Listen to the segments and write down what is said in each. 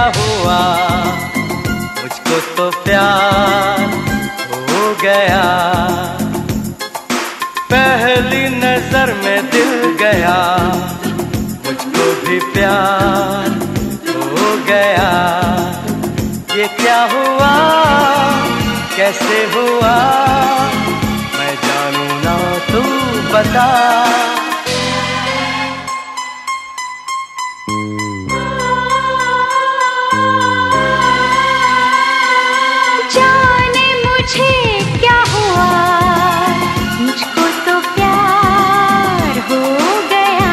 हुआ, मुझको तो प्यार हो गया। पहली नजर में दिल गया, मुझको भी प्यार हो गया। ये क्या हुआ, कैसे हुआ, मैं जानू ना तू बता। जाने मुझे क्या हुआ, मुझको तो प्यार हो गया।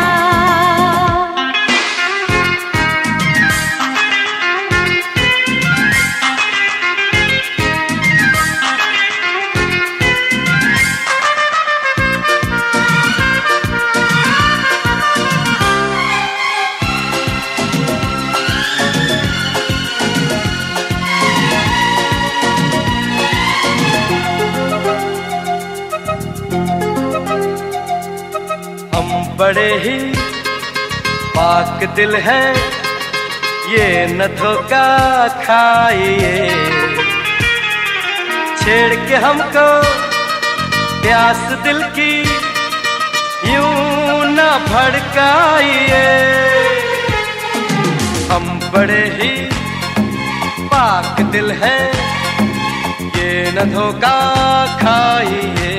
बड़े ही पाक दिल है, ये न धोखा खाइए। छेड़ के हमको प्यास दिल की यूं न भड़काइए। हम बड़े ही पाक दिल है, ये न धोखा खाइए।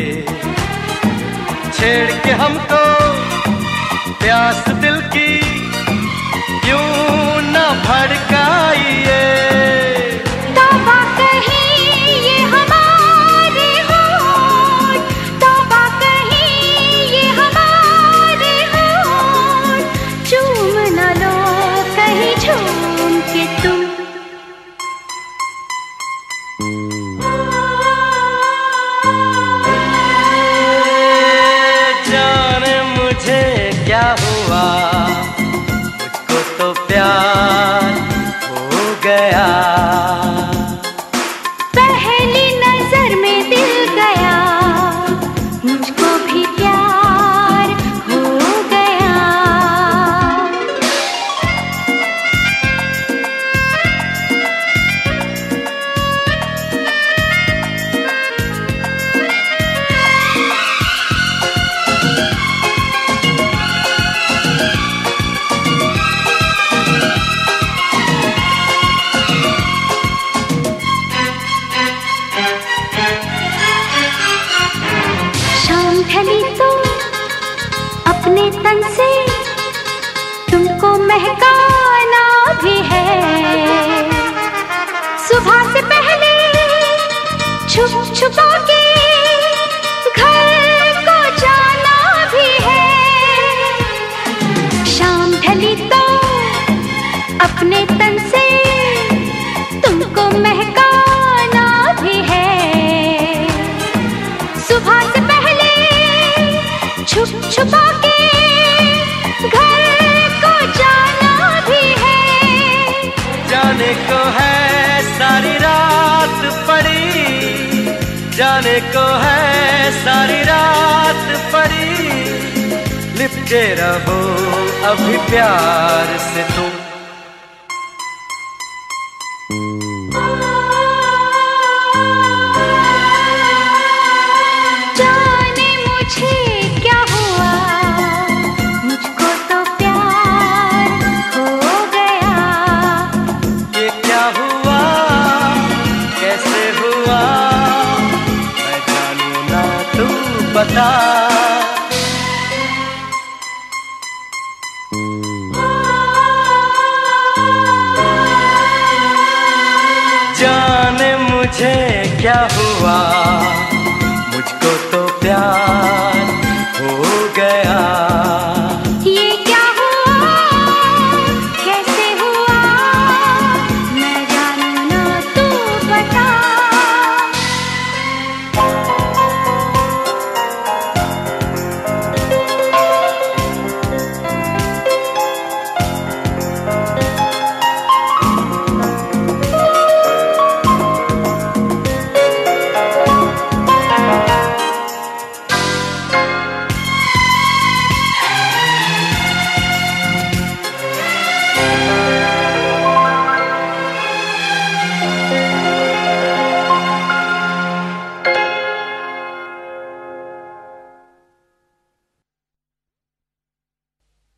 छेड़ के हमको प्यास दिल की यूं न भड़काइए। तौबा कहीं ये हमारे होठ, तौबा कहीं ये हमारे होठ, चूम न लो कहीं झूम के तुम। क्या हुआ, मुझको तो प्यार हो गया। पहली नजर में दिल गया, मुझको भी प्यार हो गया। ढली तो अपने तन से तुमको महकाना भी है। सुबह से पहले छुप छुपा के घर को जाना भी है। शाम ढली तो अपने तन से तुमको महकाना भी है। सुबह से पहले छुप छुपा के घर को जाना भी है। जाने को है सारी रात पड़ी, जाने को है सारी रात पड़ी। लिपटे रहो अभी प्यार से तुम। जाने मुझे क्या हुआ, मुझको तो प्यार हो गया। ये क्या हुआ, कैसे हुआ, मैं जानू ना तू बता। जाने मुझे क्या हुआ,